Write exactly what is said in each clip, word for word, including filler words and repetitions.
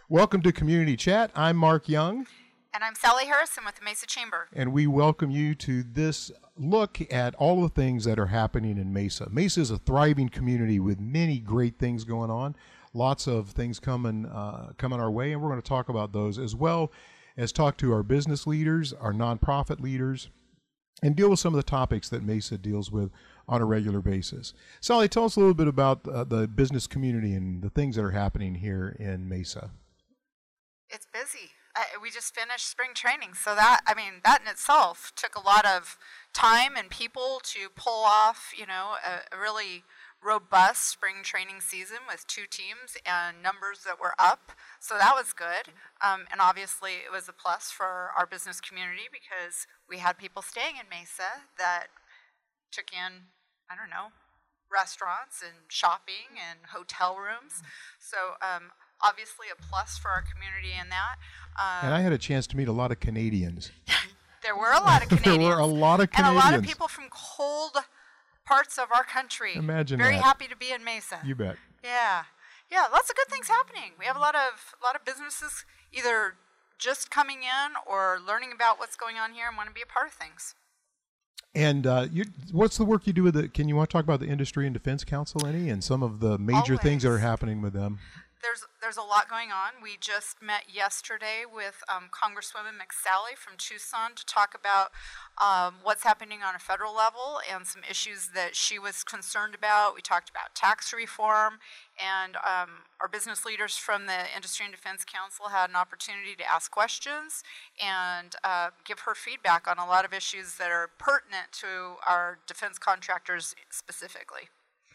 Welcome to Community Chat. I'm Mark Young. And I'm Sally Harrison with the Mesa Chamber. And we welcome you to this look at all the things that are happening in Mesa. Mesa is a thriving community with many great things going on. Lots of things coming, uh, coming our way, and we're going to talk about those as well as talk to our business leaders, our nonprofit leaders, and deal with some of the topics that Mesa deals with on a regular basis. Sally, tell us a little bit about uh, the business community and the things that are happening here in Mesa. It's busy. Uh, we just finished spring training, so that, I mean, that in itself took a lot of time and people to pull off, you know, a, a really robust spring training season with two teams and numbers that were up, so that was good. Um, and obviously it was a plus for our business community because we had people staying in Mesa that took in, I don't know, restaurants and shopping and hotel rooms. So um, obviously a plus for our community in that. Um, and I had a chance to meet a lot of Canadians. There were a lot of Canadians. There were a lot of Canadians. And a lot of people from cold parts of our country. Imagine Very that. happy to be in Mesa. You bet. Yeah. Yeah, lots of good things happening. We have a lot of a lot of businesses either just coming in or learning about what's going on here and want to be a part of things. And uh, you, what's the work you do with the, can you want to talk about the Industry and Defense Council any and some of the major Always. things that are happening with them? There's there's a lot going on. We just met yesterday with um, Congresswoman McSally from Tucson to talk about um, what's happening on a federal level and some issues that she was concerned about. We talked about tax reform, and um, our business leaders from the Industry and Defense Council had an opportunity to ask questions and uh, give her feedback on a lot of issues that are pertinent to our defense contractors specifically.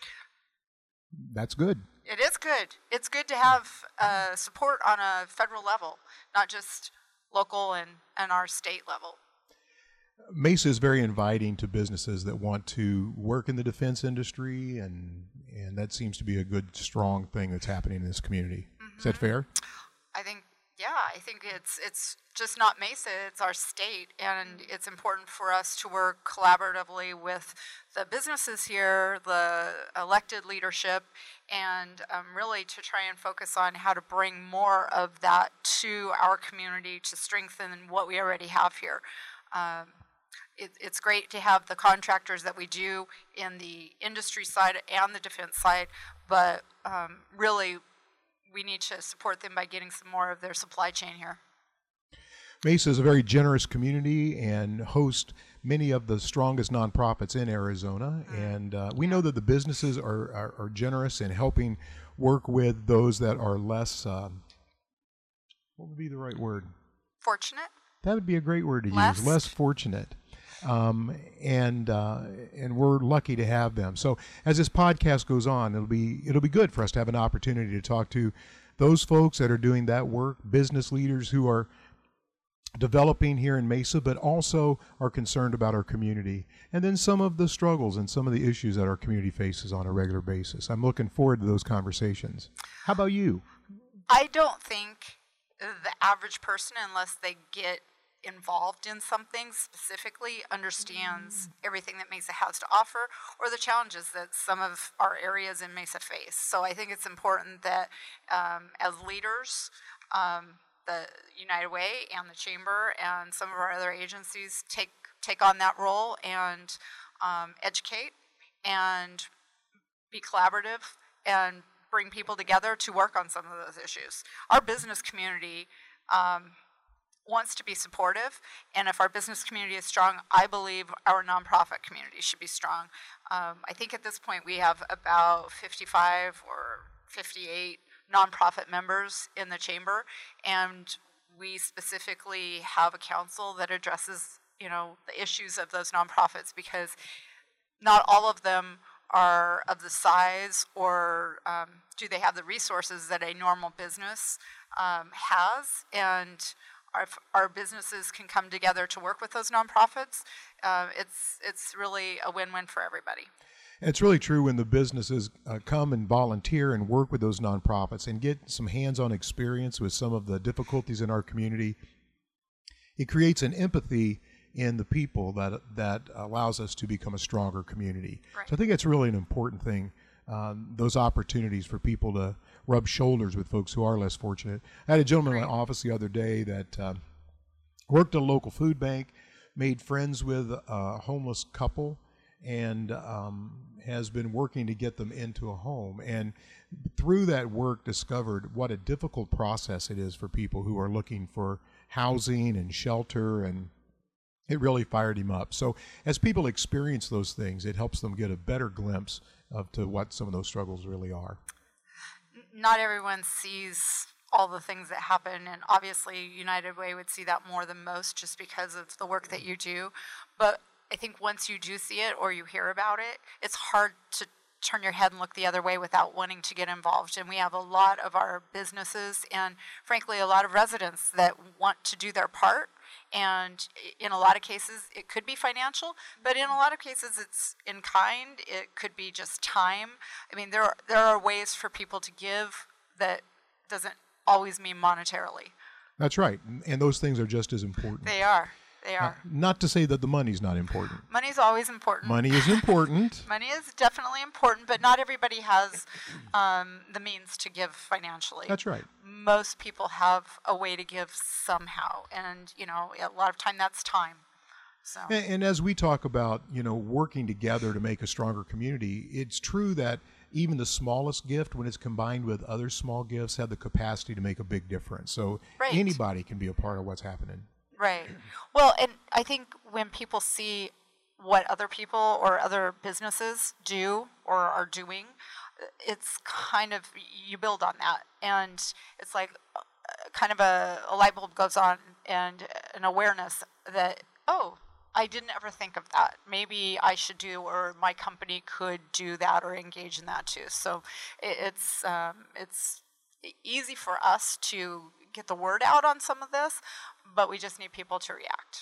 That's good. It is good. It's good to have uh, support on a federal level, not just local and, and our state level. Mesa is very inviting to businesses that want to work in the defense industry, and and that seems to be a good, strong thing that's happening in this community. Mm-hmm. Is that fair? I think, yeah, I think it's it's just not Mesa, it's our state, and it's important for us to work collaboratively with the businesses here, the elected leadership, and um, really to try and focus on how to bring more of that to our community to strengthen what we already have here. Um, it, it's great to have the contractors that we do in the industry side and the defense side, but um, really we need to support them by getting some more of their supply chain here. Mesa is a very generous community and hosts many of the strongest nonprofits in Arizona, and uh, we know that the businesses are, are, are generous in helping work with those that are less, um, what would be the right word? Fortunate? That would be a great word to Less? use, less fortunate. Um, and uh, and we're lucky to have them. So as this podcast goes on, it'll be it'll be good for us to have an opportunity to talk to those folks that are doing that work, business leaders who are developing here in Mesa, but also are concerned about our community, and then some of the struggles and some of the issues that our community faces on a regular basis. I'm looking forward to those conversations. How about you? I don't think the average person, unless they get involved in something specifically, understands mm. everything that Mesa has to offer or the challenges that some of our areas in Mesa face. So I think it's important that um, as leaders, um, the United Way and the Chamber and some of our other agencies take take on that role and um, educate and be collaborative and bring people together to work on some of those issues. Our business community um, wants to be supportive, and if our business community is strong, I believe our nonprofit community should be strong. Um, I think at this point we have about fifty-five or fifty-eight nonprofit members in the chamber, and we specifically have a council that addresses, you know, the issues of those nonprofits, because not all of them are of the size or um, do they have the resources that a normal business um, has, and our, our businesses can come together to work with those nonprofits. Uh, it's it's really a win-win for everybody. It's really true when the businesses uh, come and volunteer and work with those nonprofits and get some hands-on experience with some of the difficulties in our community. It creates an empathy in the people that that allows us to become a stronger community. Right. So I think that's really an important thing um, those opportunities for people to rub shoulders with folks who are less fortunate. I had a gentleman in my office the other day that uh, worked at a local food bank, made friends with a homeless couple, and um, has been working to get them into a home. And through that work discovered what a difficult process it is for people who are looking for housing and shelter, and it really fired him up. So as people experience those things, it helps them get a better glimpse of to what some of those struggles really are. Not everyone sees all the things that happen, and obviously United Way would see that more than most just because of the work that you do. But I think once you do see it or you hear about it, it's hard to turn your head and look the other way without wanting to get involved. And we have a lot of our businesses and frankly a lot of residents that want to do their part. And in a lot of cases, it could be financial, but in a lot of cases, it's in kind. It could be just time. I mean, there are, there are ways for people to give that doesn't always mean monetarily. That's right. And those things are just as important. They are. They are. Uh, not to say that the money's not important. Money's always important. Money is important. Money is definitely important, but not everybody has um, the means to give financially. That's right. Most people have a way to give somehow, and you know, a lot of time that's time. So. And, and as we talk about, you know, working together to make a stronger community, it's true that even the smallest gift, when it's combined with other small gifts, have the capacity to make a big difference. So right. Anybody can be a part of what's happening. Right. Well, and I think when people see what other people or other businesses do or are doing, it's kind of, you build on that. And it's like uh, kind of a, a light bulb goes on and an awareness that, oh, I didn't ever think of that. Maybe I should do, or my company could do that or engage in that too. So it, it's um, it's easy for us to get the word out on some of this, but we just need people to react.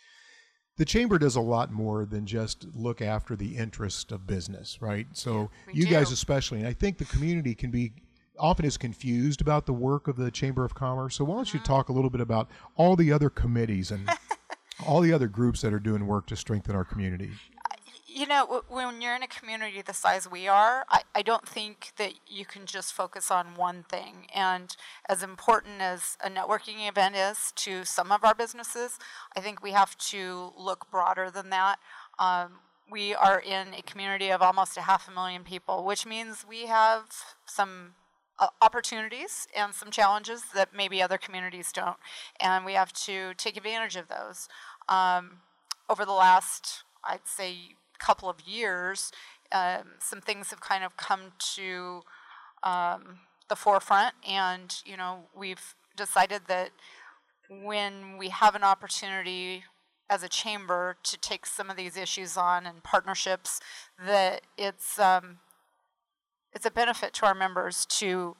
The Chamber does a lot more than just look after the interest of business, right? So We you do. guys especially, and I think the community can be often is confused about the work of the Chamber of Commerce. So why don't you talk a little bit about all the other committees and all the other groups that are doing work to strengthen our community? You know, w- when you're in a community the size we are, I, I don't think that you can just focus on one thing. And as important as a networking event is to some of our businesses, I think we have to look broader than that. Um, we are in a community of almost a half a million people, which means we have some uh, opportunities and some challenges that maybe other communities don't. And we have to take advantage of those. Um, over the last, I'd say, couple of years, um, some things have kind of come to um, the forefront, and you know, we've decided that when we have an opportunity as a chamber to take some of these issues on and partnerships, that it's um, it's a benefit to our members to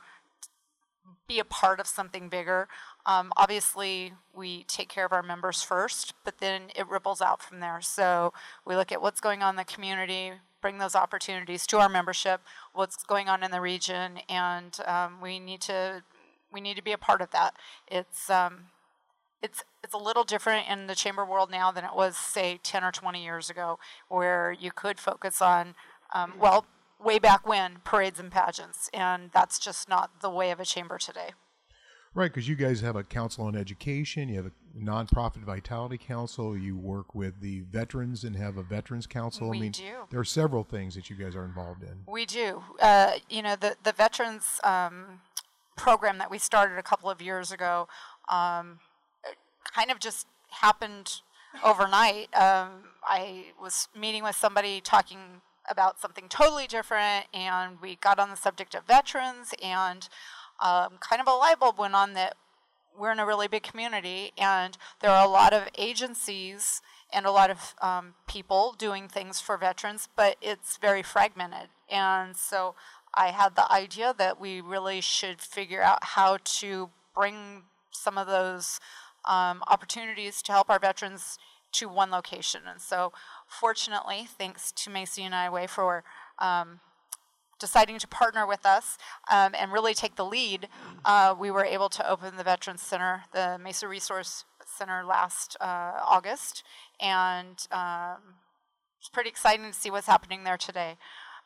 be a part of something bigger. Um, obviously, we take care of our members first, but then it ripples out from there. So we look at what's going on in the community, bring those opportunities to our membership, what's going on in the region, and um, we need to we need to be a part of that. It's um, it's it's a little different in the chamber world now than it was, say, ten or twenty years ago, where you could focus on um, well. way back when, parades and pageants, and that's just not the way of a chamber today. Right, because you guys have a council on education, you have a nonprofit vitality council, you work with the veterans and have a veterans council. We I mean, do. There are several things that you guys are involved in. We do. Uh, you know, the, the veterans um, program that we started a couple of years ago um, kind of just happened overnight. Um, I was meeting with somebody talking about something totally different, and we got on the subject of veterans, and um, kind of a light bulb went on that we're in a really big community, and there are a lot of agencies and a lot of um, people doing things for veterans, but it's very fragmented. And so I had the idea that we really should figure out how to bring some of those um, opportunities to help our veterans to one location. And so fortunately, thanks to Mesa United Way for um, deciding to partner with us um, and really take the lead, uh, we were able to open the Veterans Center, the Mesa Resource Center, last uh, August. And um, it's pretty exciting to see what's happening there today.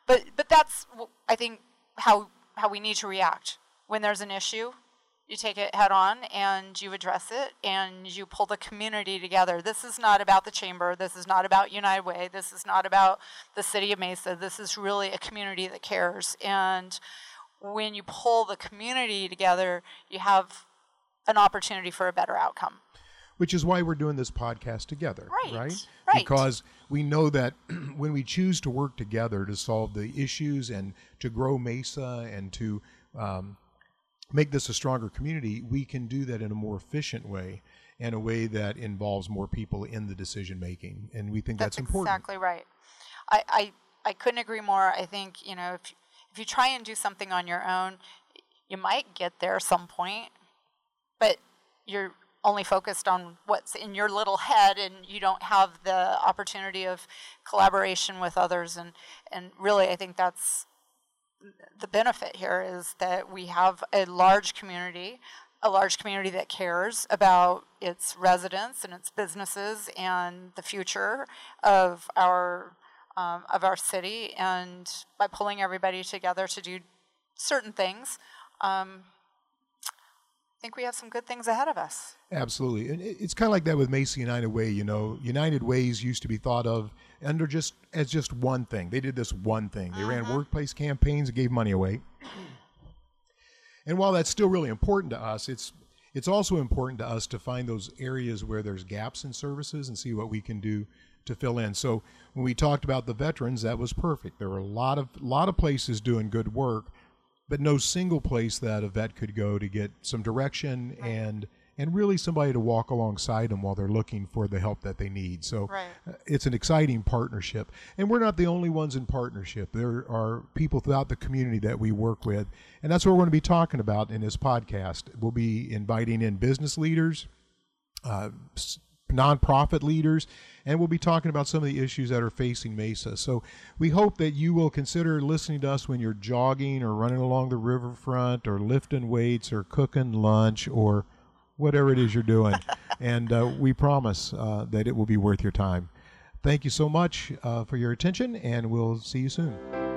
but but that's w- I think how how we need to react when there's an issue. You take it head on and you address it and you pull the community together. This is not about the chamber. This is not about United Way. This is not about the city of Mesa. This is really a community that cares. And when you pull the community together, you have an opportunity for a better outcome. Which is why we're doing this podcast together, right? Right. right. Because we know that when we choose to work together to solve the issues and to grow Mesa and to um, make this a stronger community, we can do that in a more efficient way and a way that involves more people in the decision making. And we think that's, that's important. Exactly right. I, I, I couldn't agree more. I think, you know, if, if you try and do something on your own, you might get there at some point, but you're only focused on what's in your little head and you don't have the opportunity of collaboration with others. And, and really, I think that's the benefit here is that we have a large community, a large community that cares about its residents and its businesses and the future of our um, of our city. And by pulling everybody together to do certain things, um, I think we have some good things ahead of us. Absolutely. And it's kind of like that with Mesa United Way. You know, United Ways used to be thought of under just as just one thing. They did this one thing. They uh-huh. ran workplace campaigns and gave money away. And while that's still really important to us, it's it's also important to us to find those areas where there's gaps in services and see what we can do to fill in. So when we talked about the veterans, that was perfect. There were a lot of lot of places doing good work, but no single place that a vet could go to get some direction right. and and really somebody to walk alongside them while they're looking for the help that they need. So right. it's an exciting partnership. And we're not the only ones in partnership. There are people throughout the community that we work with, and that's what we're going to be talking about in this podcast. We'll be inviting in business leaders, uh, nonprofit leaders, and we'll be talking about some of the issues that are facing Mesa. So we hope that you will consider listening to us when you're jogging or running along the riverfront or lifting weights or cooking lunch or whatever it is you're doing. And uh, we promise uh, that it will be worth your time. Thank you so much uh, for your attention, and we'll see you soon.